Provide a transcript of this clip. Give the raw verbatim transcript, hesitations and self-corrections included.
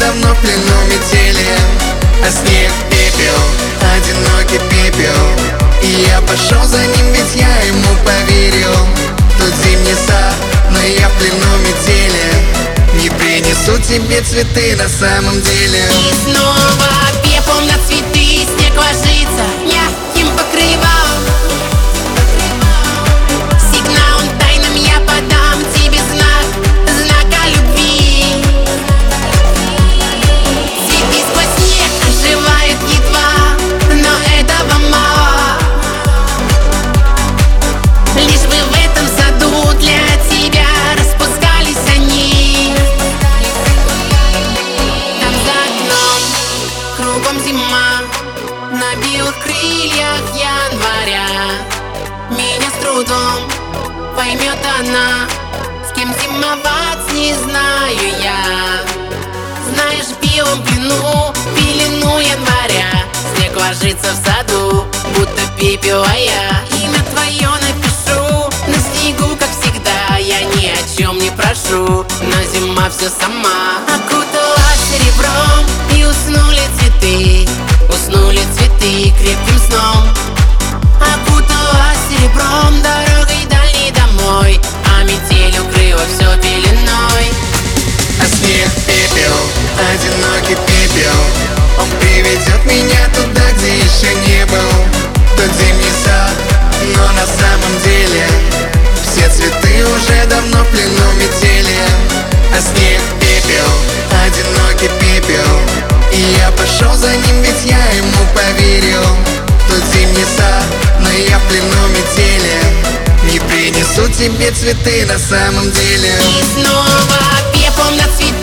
давно в плену метели. А снег пепел, одинокий пепел, и я пошел за ним, ведь я ему поверил. Тут зимний сад, но я в плену метели. Не принесу тебе цветы на самом деле. И снова пепел на цветы, снег ложится мягким покрывалом. Сигналом тайным я подам тебе знак, знак о любви. Цветы сквозь снег оживают едва, но этого мало. Лишь бы в этом саду для тебя распускались они. Там за окном кругом зима, на белых крыльях января. Меня с трудом поймет она, с кем зимовать не знаю я. Знаешь, в белом плену, пелену января, снег ложится в саду, будто пепел, а я имя твое напишу на снегу, как всегда. Я ни о чем не прошу, но зима все сама окутала серебром, и уснули цветы, уснули цветы крепким сном. Окутала серебром дорогой дальней домой, а метель укрыла все пеленой. А снег пепел, одинокий пепел, он приведет меня туда, где еще не был. Тот зимний сад, но на самом деле все цветы уже давно в плену метели. А снег пепел, одинокий пепел, и я пошел за ним, ведь я ему поверил. Тут зимний сад, но я в плену метели. Не принесу тебе цветы на самом деле. И снова пеплом на цветы